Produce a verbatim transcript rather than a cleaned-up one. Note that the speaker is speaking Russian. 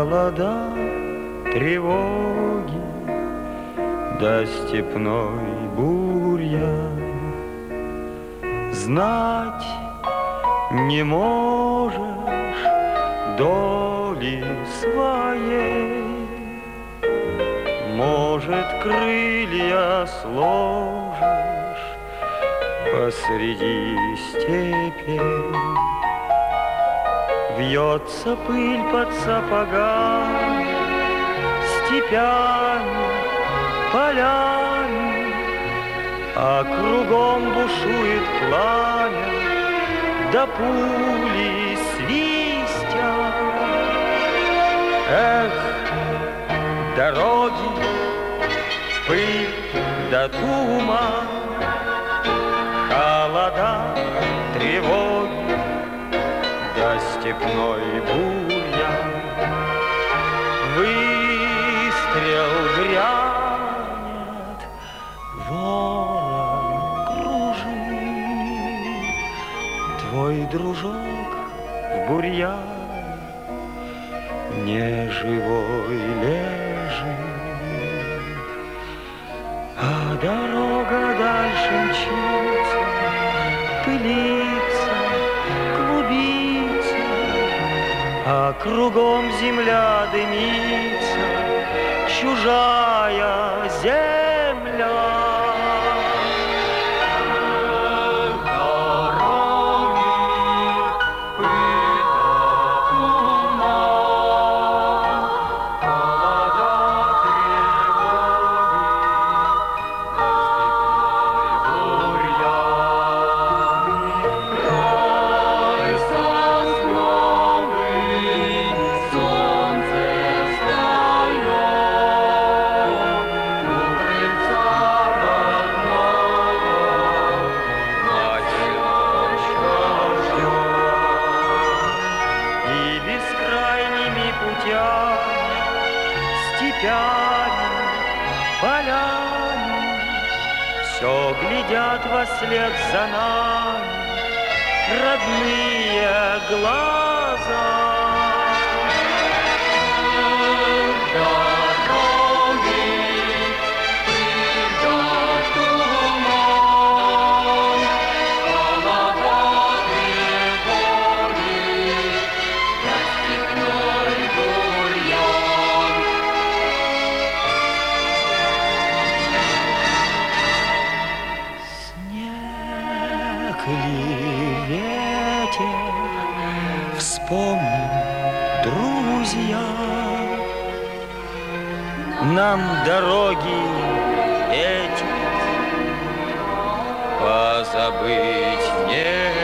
холода, тревоги, да степной бурьян. Знать не можешь доли своей, может, крылья сложишь посреди степей. Вьется пыль под сапогами, степями, полями, а кругом бушует пламя, да пули свистят. Эх, дороги, пыль да туман, холода, тревоги, да степной бурьян. Выстрел грянет, ворон кружит, твой дружок в бурьяне неживой лежит. А дорога дальше мчится, пылится, клубится, а кругом земля дымится, чужая земля. Степями, полями, все глядят вослед за нами родные глаза. Ли ветер, вспомним, друзья, нам дороги эти позабыть не